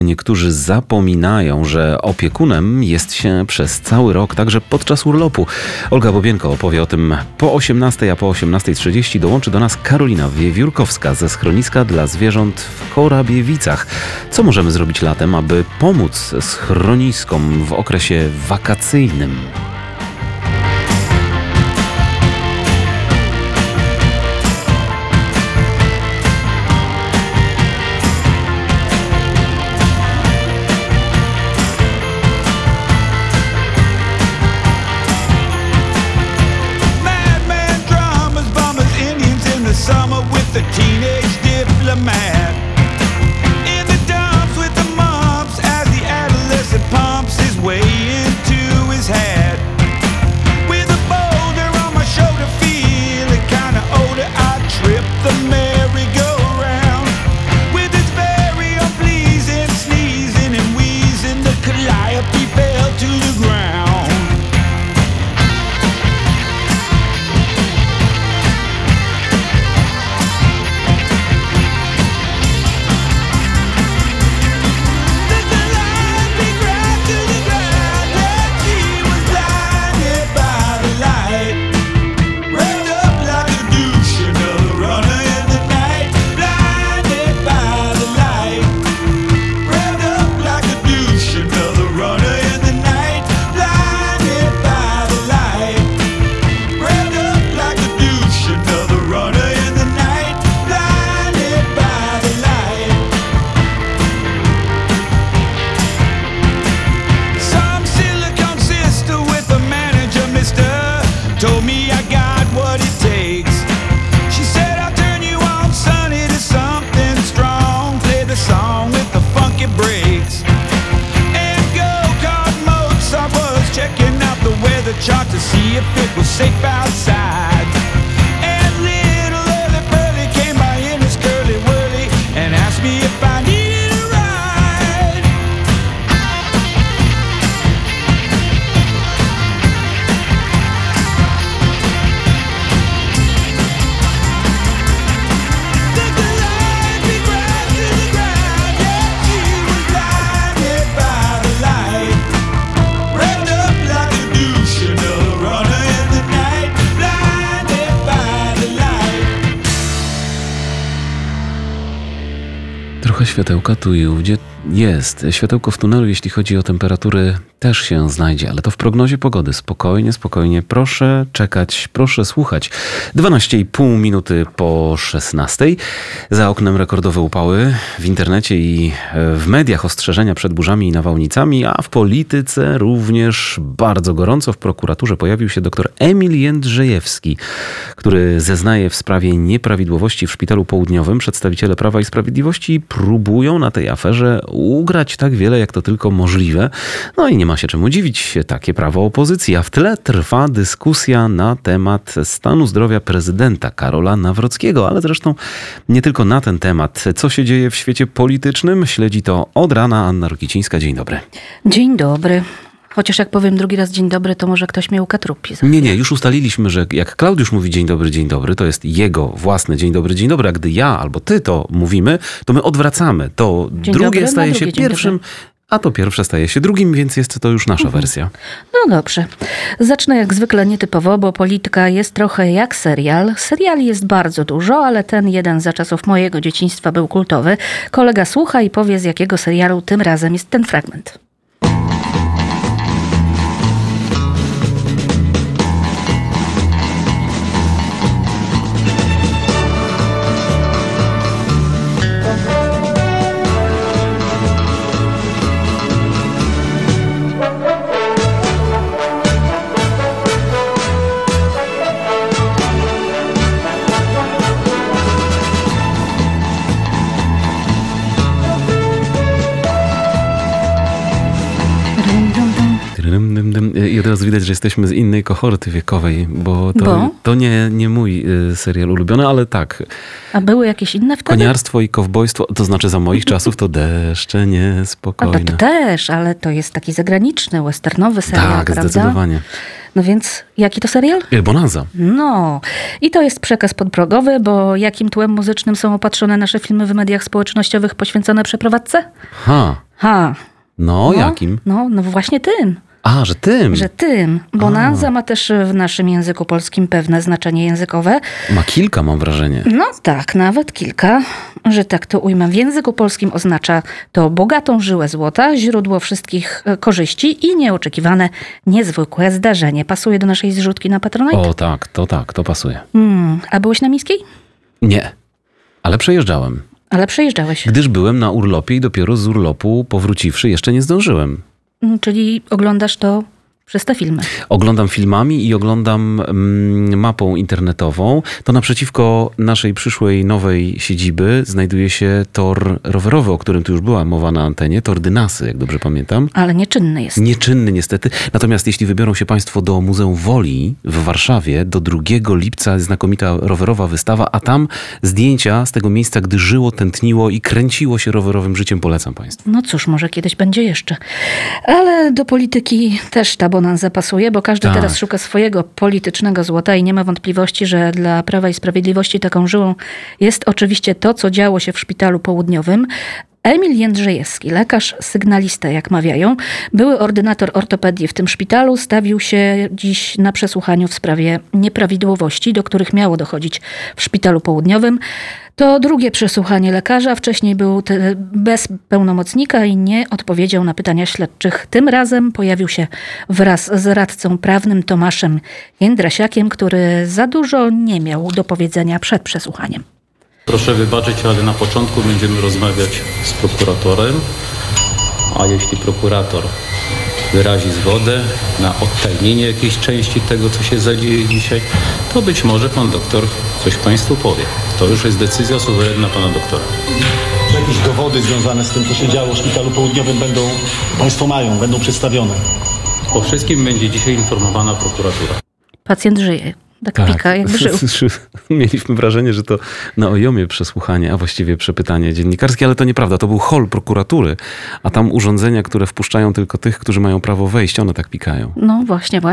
Niektórzy zapominają, że opiekunem jest się przez cały rok, także podczas urlopu. Olga Bobienko opowie o tym po 18, a po 18:30 dołączy do nas Karolina Wiewiórkowska ze schroniska dla zwierząt w Korabiewicach. Co możemy zrobić latem, aby pomóc schroniskom w okresie wakacyjnym? Summer with the teenage diplomat in the dumps with the mumps as the adolescent pumps his way into his hat. With a boulder on my shoulder, feeling kinda older, I trip the merry-go-round. With its very unpleasing sneezing and wheezing, the calliope fell to the ground. Told me I got what it takes. She said I'll turn you on, son, it is something strong. Play the song with the funky breaks. And go-kart modes, I was checking out the weather chart to see if it was safe outside. And little early Pearly came by in his curly whirly and asked me if I needed a ride. Trochę światełka tu i ówdzie jest. Światełko w tunelu, jeśli chodzi o temperatury, też się znajdzie, ale to w prognozie pogody. Spokojnie, spokojnie. Proszę czekać, proszę słuchać. 12,5 minuty po 16. Za oknem rekordowe upały. W internecie i w mediach ostrzeżenia przed burzami i nawałnicami, a w polityce również bardzo gorąco. W prokuraturze pojawił się dr Emil Jędrzejewski, który zeznaje w sprawie nieprawidłowości w Szpitalu Południowym. Przedstawiciele Prawa i Sprawiedliwości próbują na tej aferze ugrać tak wiele, jak to tylko możliwe. No i nie ma się czemu dziwić, takie prawo opozycji. A w tle trwa dyskusja na temat stanu zdrowia prezydenta Karola Nawrockiego, ale zresztą nie tylko na ten temat. Co się dzieje w świecie politycznym? Śledzi to od rana Anna Rokicińska. Dzień dobry. Dzień dobry. Chociaż jak powiem drugi raz dzień dobry, to może ktoś mnie ukatrupi. Nie, już ustaliliśmy, że jak Klaudiusz mówi dzień dobry, to jest jego własny dzień dobry, a gdy ja albo ty to mówimy, to my odwracamy. To dzień drugie dobry, staje się dzień pierwszym, dobry. a to pierwsze staje się drugim, więc jest to już nasza wersja. No dobrze. Zacznę jak zwykle nietypowo, bo polityka jest trochę jak serial. Seriali jest bardzo dużo, ale ten jeden za czasów mojego dzieciństwa był kultowy. Kolega słucha i powie, z jakiego serialu tym razem jest ten fragment. I od razu widać, że jesteśmy z innej kohorty wiekowej, bo to nie mój serial ulubiony, ale tak. A były jakieś inne wtedy? Koniarstwo i kowbojstwo, to znaczy za moich czasów to Deszcze niespokojne. To też, ale to jest taki zagraniczny, westernowy serial, tak, prawda? Zdecydowanie. No więc, jaki to serial? Bonanza. No, i to jest przekaz podprogowy, bo jakim tłem muzycznym są opatrzone nasze filmy w mediach społecznościowych poświęcone przeprowadzce? No, jakim? No właśnie tym. A, że tym. Że tym, bo nazwa ma też w naszym języku polskim pewne znaczenie językowe. Ma kilka, mam wrażenie. No tak, nawet kilka, że tak to ujmę. W języku polskim oznacza to bogatą żyłę złota, źródło wszystkich korzyści i nieoczekiwane, niezwykłe zdarzenie. Pasuje do naszej zrzutki na Patronite? O tak, to pasuje. A byłeś na Miejskiej? Nie, ale przejeżdżałem. Ale przejeżdżałeś. Gdyż byłem na urlopie i dopiero z urlopu powróciwszy jeszcze nie zdążyłem. Czyli oglądasz to przez te filmy. Oglądam filmami i oglądam mapą internetową. To naprzeciwko naszej przyszłej nowej siedziby znajduje się tor rowerowy, o którym tu już była mowa na antenie. Tor Dynasy, jak dobrze pamiętam. Ale nieczynny jest. Nieczynny niestety. Natomiast jeśli wybiorą się Państwo do Muzeum Woli w Warszawie, do 2 lipca znakomita rowerowa wystawa, a tam zdjęcia z tego miejsca, gdy żyło, tętniło i kręciło się rowerowym życiem, polecam Państwu. No cóż, może kiedyś będzie jeszcze. Ale do polityki też ta bonanza pasuje, bo każdy teraz szuka swojego politycznego złota i nie ma wątpliwości, że dla Prawa i Sprawiedliwości taką żyłą jest oczywiście to, co działo się w Szpitalu Południowym. Emil Jędrzejewski, lekarz sygnalista, jak mawiają, były ordynator ortopedii w tym szpitalu, stawił się dziś na przesłuchaniu w sprawie nieprawidłowości, do których miało dochodzić w Szpitalu Południowym. To drugie przesłuchanie lekarza. Wcześniej był bez pełnomocnika i nie odpowiedział na pytania śledczych. Tym razem pojawił się wraz z radcą prawnym Tomaszem Jędrasiakiem, który za dużo nie miał do powiedzenia przed przesłuchaniem. Proszę wybaczyć, ale na początku będziemy rozmawiać z prokuratorem, a jeśli prokurator wyrazi zgodę na odtajnienie jakiejś części tego, co się zadzieje dzisiaj, to być może pan doktor coś państwu powie. To już jest decyzja suwerenna pana doktora. Czy jakieś dowody związane z tym, co się działo w Szpitalu Południowym będą przedstawione? O wszystkim będzie dzisiaj informowana prokuratura. Pacjent żyje. Tak pika, jakby żył. Mieliśmy wrażenie, że to na ojomie przesłuchanie, a właściwie przepytanie dziennikarskie, ale to nieprawda. To był hol prokuratury, a tam urządzenia, które wpuszczają tylko tych, którzy mają prawo wejść, one tak pikają. No właśnie.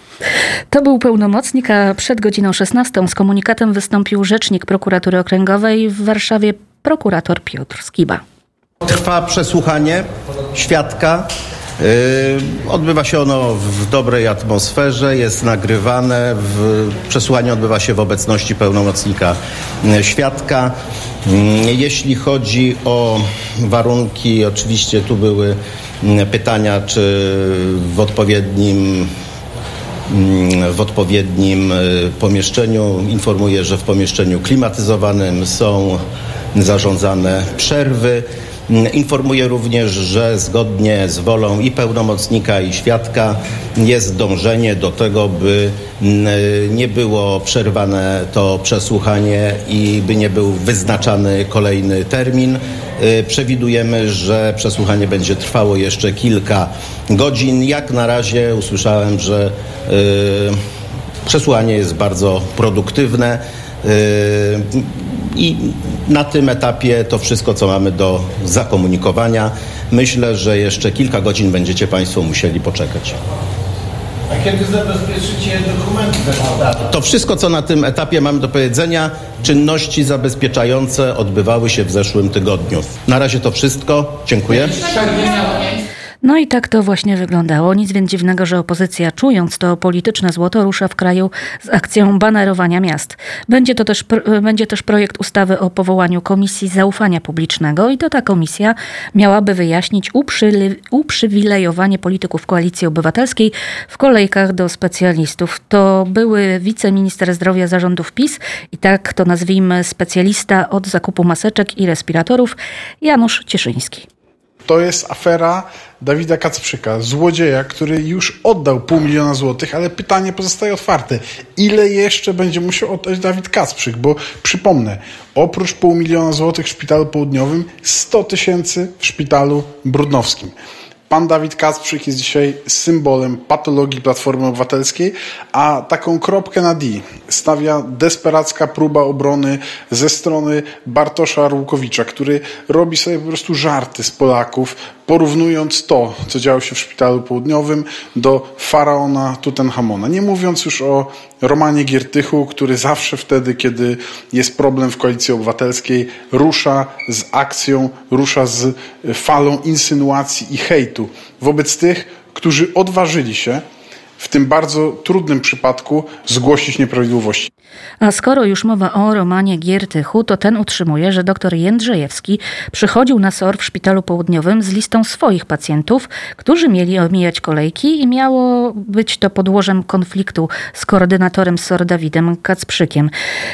To był pełnomocnik, a przed godziną 16 z komunikatem wystąpił rzecznik prokuratury okręgowej w Warszawie, prokurator Piotr Skiba. Trwa przesłuchanie świadka. Odbywa się ono w dobrej atmosferze, jest nagrywane. Przesłuchanie odbywa się w obecności pełnomocnika świadka. Jeśli chodzi o warunki, oczywiście tu były pytania, czy w odpowiednim pomieszczeniu. Informuję, że w pomieszczeniu klimatyzowanym są zarządzane przerwy. Informuję również, że zgodnie z wolą i pełnomocnika, i świadka jest dążenie do tego, by nie było przerwane to przesłuchanie i by nie był wyznaczany kolejny termin. Przewidujemy, że przesłuchanie będzie trwało jeszcze kilka godzin. Jak na razie usłyszałem, że przesłuchanie jest bardzo produktywne. I na tym etapie to wszystko, co mamy do zakomunikowania. Myślę, że jeszcze kilka godzin będziecie Państwo musieli poczekać. A kiedy zabezpieczycie dokumenty? To wszystko, co na tym etapie mamy do powiedzenia, czynności zabezpieczające odbywały się w zeszłym tygodniu. Na razie to wszystko. Dziękuję. No i tak to właśnie wyglądało. Nic więc dziwnego, że opozycja, czując to polityczne złoto, rusza w kraju z akcją banerowania miast. Będzie też projekt ustawy o powołaniu Komisji Zaufania Publicznego i to ta komisja miałaby wyjaśnić uprzywilejowanie polityków Koalicji Obywatelskiej w kolejkach do specjalistów. To były wiceminister zdrowia zarządów PiS i tak to nazwijmy specjalista od zakupu maseczek i respiratorów Janusz Cieszyński. To jest afera Dawida Kacprzyka, złodzieja, który już oddał $500 000 złotych, ale pytanie pozostaje otwarte. Ile jeszcze będzie musiał oddać Dawid Kacprzyk? Bo przypomnę, oprócz $500 000 złotych w Szpitalu Południowym, 100 000 w Szpitalu Brudnowskim. Pan Dawid Kacprzyk jest dzisiaj symbolem patologii Platformy Obywatelskiej, a taką kropkę na D stawia desperacka próba obrony ze strony Bartosza Arłukowicza, który robi sobie po prostu żarty z Polaków, porównując to, co działo się w Szpitalu Południowym, do faraona Tutenchamona. Nie mówiąc już o Romanie Giertychu, który zawsze wtedy, kiedy jest problem w Koalicji Obywatelskiej, rusza z akcją, rusza z falą insynuacji i hejtu wobec tych, którzy odważyli się w tym bardzo trudnym przypadku zgłosić nieprawidłowości. A skoro już mowa o Romanie Giertychu, to ten utrzymuje, że dr Jędrzejewski przychodził na SOR w Szpitalu Południowym z listą swoich pacjentów, którzy mieli omijać kolejki i miało być to podłożem konfliktu z koordynatorem SOR Dawidem Kacprzykiem.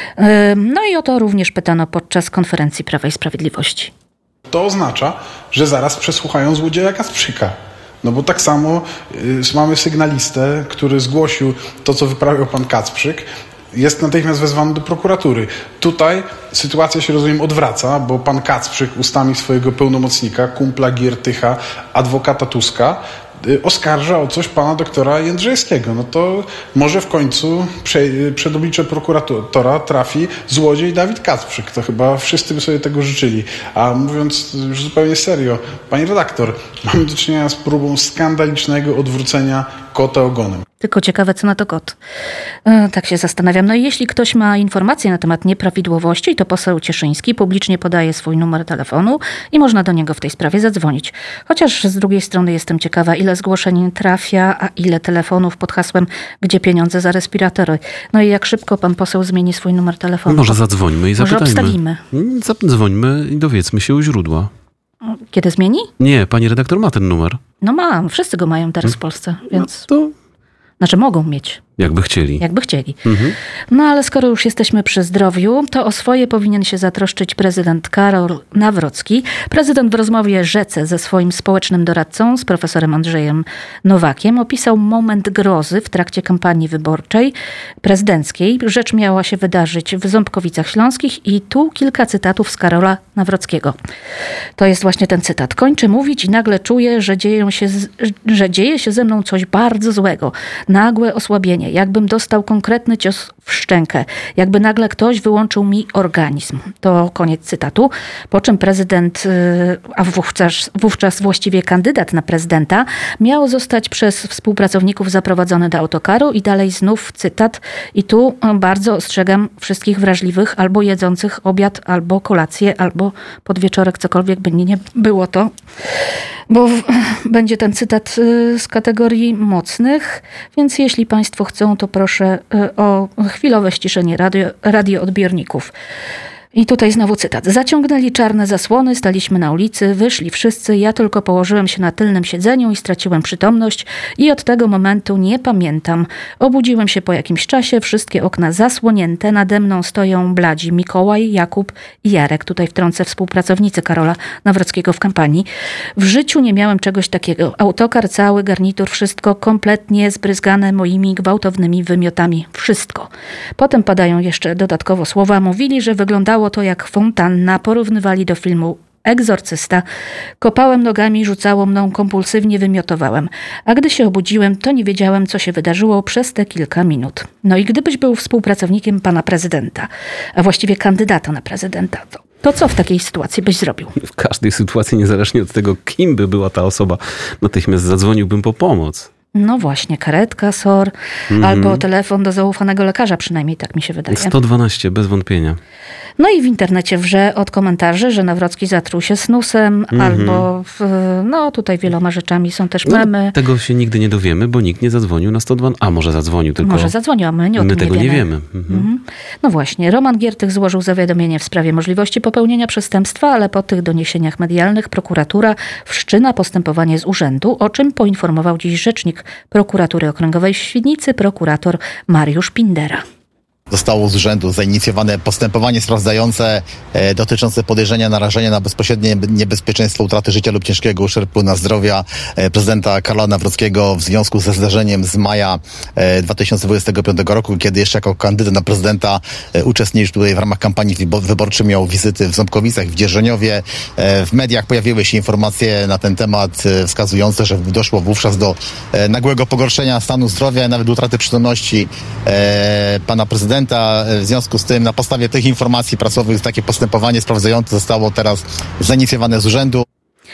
No i o to również pytano podczas konferencji Prawa i Sprawiedliwości. To oznacza, że zaraz przesłuchają złodzieja Kacprzyka. No bo tak samo mamy sygnalistę, który zgłosił to, co wyprawiał pan Kacprzyk, jest natychmiast wezwany do prokuratury. Tutaj sytuacja się, rozumiem, odwraca, bo pan Kacprzyk ustami swojego pełnomocnika, kumpla Giertycha, adwokata Tuska, oskarża o coś pana doktora Jędrzejewskiego. No to może w końcu przed oblicze prokuratora trafi złodziej Dawid Kacprzyk. To chyba wszyscy by sobie tego życzyli. A mówiąc już zupełnie serio, pani redaktor, mamy do czynienia z próbą skandalicznego odwrócenia kota ogonem. Tylko ciekawe, co na to kot. Tak się zastanawiam. No i jeśli ktoś ma informacje na temat nieprawidłowości, to poseł Cieszyński publicznie podaje swój numer telefonu i można do niego w tej sprawie zadzwonić. Chociaż z drugiej strony jestem ciekawa, ile zgłoszeń trafia, a ile telefonów pod hasłem "Gdzie pieniądze za respiratory?" No i jak szybko pan poseł zmieni swój numer telefonu. Może zadzwońmy i zapytajmy. Może obstawimy. Zadzwońmy i dowiedzmy się u źródła. Kiedy zmieni? Nie, pani redaktor ma ten numer. No mam, wszyscy go mają teraz w Polsce, więc... To Znaczy mogą mieć. jakby chcieli. Jakby chcieli. No ale skoro już jesteśmy przy zdrowiu, to o swoje powinien się zatroszczyć prezydent Karol Nawrocki. Prezydent w rozmowie Rzece ze swoim społecznym doradcą, z profesorem Andrzejem Nowakiem, opisał moment grozy w trakcie kampanii wyborczej prezydenckiej. Rzecz miała się wydarzyć w Ząbkowicach Śląskich i tu kilka cytatów z Karola Nawrockiego. To jest właśnie ten cytat. Kończę mówić i nagle czuję, że dzieje się ze mną coś bardzo złego. Nagłe osłabienie. Jakbym dostał konkretny cios w szczękę. Jakby nagle ktoś wyłączył mi organizm. To koniec cytatu. Po czym prezydent, a wówczas właściwie kandydat na prezydenta, miał zostać przez współpracowników zaprowadzony do autokaru i dalej znów cytat. I tu bardzo ostrzegam wszystkich wrażliwych, albo jedzących obiad, albo kolację, albo podwieczorek, cokolwiek by nie było to. Bo będzie ten cytat z kategorii mocnych, więc jeśli państwo chcą, to proszę o chwilowe ściszenie radioodbiorników. I tutaj znowu cytat. Zaciągnęli czarne zasłony, staliśmy na ulicy, wyszli wszyscy, ja tylko położyłem się na tylnym siedzeniu i straciłem przytomność i od tego momentu nie pamiętam. Obudziłem się po jakimś czasie, wszystkie okna zasłonięte, nade mną stoją bladzi Mikołaj, Jakub i Jarek. Tutaj wtrącę współpracownicy Karola Nawrockiego w kampanii. W życiu nie miałem czegoś takiego. Autokar, cały garnitur, wszystko kompletnie zbryzgane moimi gwałtownymi wymiotami. Wszystko. Potem padają jeszcze dodatkowo słowa. Mówili, że wyglądało to jak fontanna, porównywali do filmu Egzorcysta. Kopałem nogami, rzucało mną, kompulsywnie wymiotowałem. A gdy się obudziłem, to nie wiedziałem, co się wydarzyło przez te kilka minut. No i gdybyś był współpracownikiem pana prezydenta, a właściwie kandydata na prezydenta, to co w takiej sytuacji byś zrobił? W każdej sytuacji, niezależnie od tego, kim by była ta osoba, natychmiast zadzwoniłbym po pomoc. No właśnie, karetka, SOR, albo telefon do zaufanego lekarza, przynajmniej tak mi się wydaje. 112, bez wątpienia. No i w internecie wrze od komentarzy, że Nawrocki zatruł się snusem, albo no tutaj wieloma rzeczami są też memy. No, tego się nigdy nie dowiemy, bo nikt nie zadzwonił na 112. A może zadzwonił, tylko może zadzwonił, a my tego nie wiemy. No właśnie, Roman Giertych złożył zawiadomienie w sprawie możliwości popełnienia przestępstwa, ale po tych doniesieniach medialnych prokuratura wszczyna postępowanie z urzędu, o czym poinformował dziś rzecznik Prokuratury Okręgowej w Świdnicy, prokurator Mariusz Pindera. Zostało z urzędu zainicjowane postępowanie sprawdzające dotyczące podejrzenia narażenia na bezpośrednie niebezpieczeństwo utraty życia lub ciężkiego uszczerbku na zdrowia prezydenta Karola Nawrockiego w związku ze zdarzeniem z maja 2025 roku, kiedy jeszcze jako kandydat na prezydenta uczestniczył tutaj w ramach kampanii wyborczej, miał wizyty w Ząbkowicach, w Dzierżoniowie. W mediach pojawiły się informacje na ten temat wskazujące, że doszło wówczas do nagłego pogorszenia stanu zdrowia, nawet utraty przytomności pana prezydenta. W związku z tym na podstawie tych informacji prasowych takie postępowanie sprawdzające zostało teraz zainicjowane z urzędu.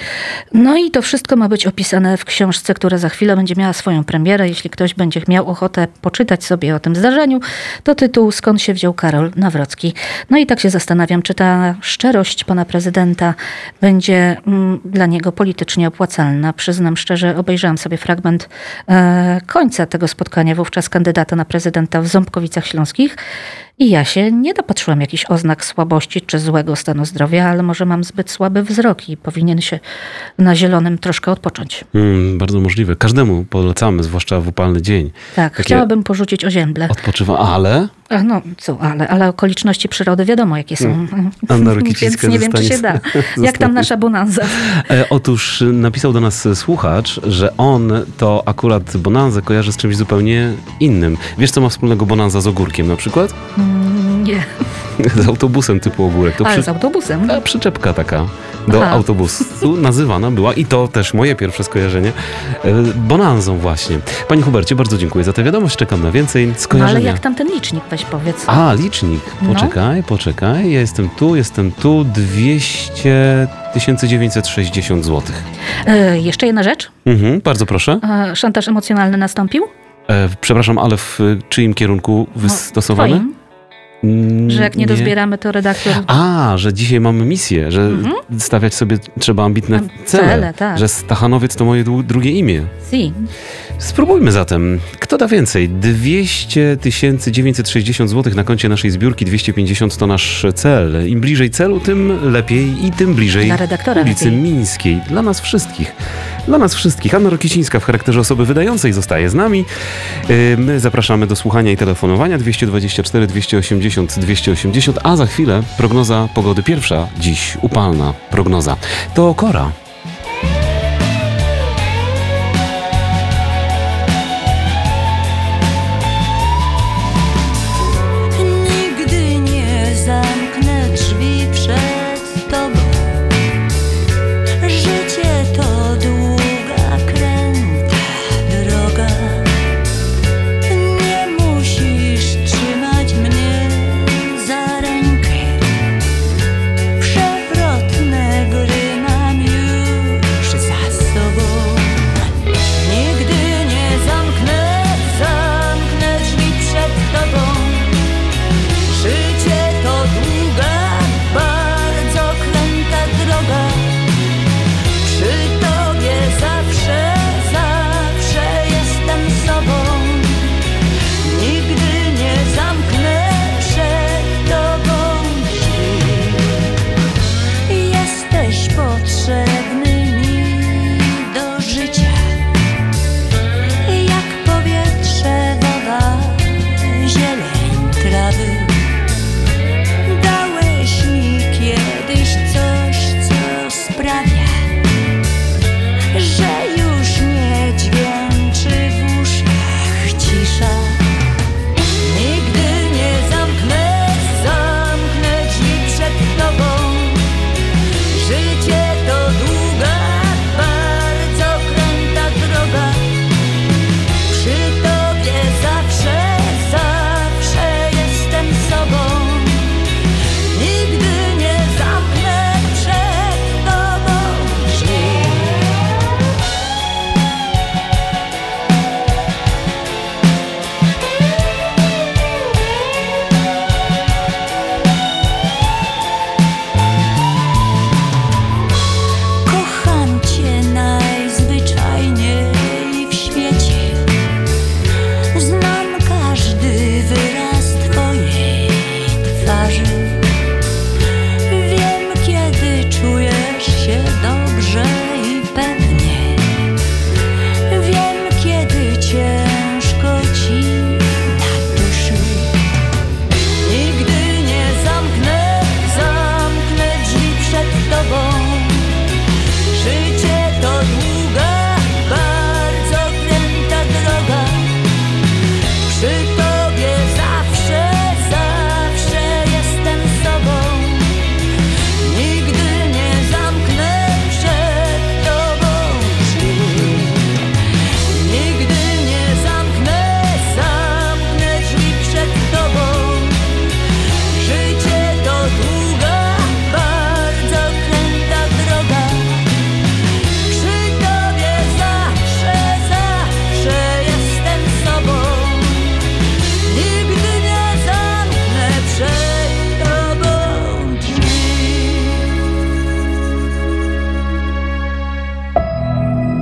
No i to wszystko ma być opisane w książce, która za chwilę będzie miała swoją premierę. Jeśli ktoś będzie miał ochotę poczytać sobie o tym zdarzeniu, to tytuł Skąd się wziął Karol Nawrocki. No i tak się zastanawiam, czy ta szczerość pana prezydenta będzie dla niego politycznie opłacalna. Przyznam szczerze, obejrzałam sobie fragment końca tego spotkania wówczas kandydata na prezydenta w Ząbkowicach Śląskich i ja się nie dopatrzyłam jakichś oznak słabości czy złego stanu zdrowia, ale może mam zbyt słaby wzrok i powinien się na zielonym troszkę odpocząć. Bardzo możliwe. Każdemu polecamy, zwłaszcza w upalny dzień. Tak, chciałabym porzucić o zięble. Ale? No co, ale okoliczności przyrody wiadomo jakie są. Anna Rokicińska Więc nie wiem, czy się da. Jak tam nasza bonanza? Otóż napisał do nas słuchacz, że on to akurat bonanzę kojarzy z czymś zupełnie innym. Wiesz, co ma wspólnego bonanza z ogórkiem na przykład? Nie, Z autobusem typu ogórek. To ale z autobusem. przyczepka taka do autobusu nazywana była, i to też moje pierwsze skojarzenie, bonanzą właśnie. Panie Hubercie, bardzo dziękuję za tę wiadomość. Czekam na więcej skojarzenia. Ale jak tam ten licznik, weź powiedz. Licznik. Poczekaj. Ja jestem tu. 200 960 zł. Jeszcze jedna rzecz. Bardzo proszę. Szantaż emocjonalny nastąpił? Przepraszam, ale w czyim kierunku wystosowany? Twoim. Że jak nie dozbieramy, to redaktor... Że dzisiaj mamy misję, że stawiać sobie trzeba ambitne cele. Tak. Że Stachanowiec to moje drugie imię. Si. Spróbujmy zatem. Kto da więcej? 200 960 zł na koncie naszej zbiórki, 250 to nasz cel. Im bliżej celu, tym lepiej i tym bliżej Dla redaktora ulicy lepiej. Mińskiej. Dla nas wszystkich. Anna Rokicińska w charakterze osoby wydającej zostaje z nami. My zapraszamy do słuchania i telefonowania 224 280 280, a za chwilę prognoza pogody pierwsza, dziś upalna prognoza. To Kora.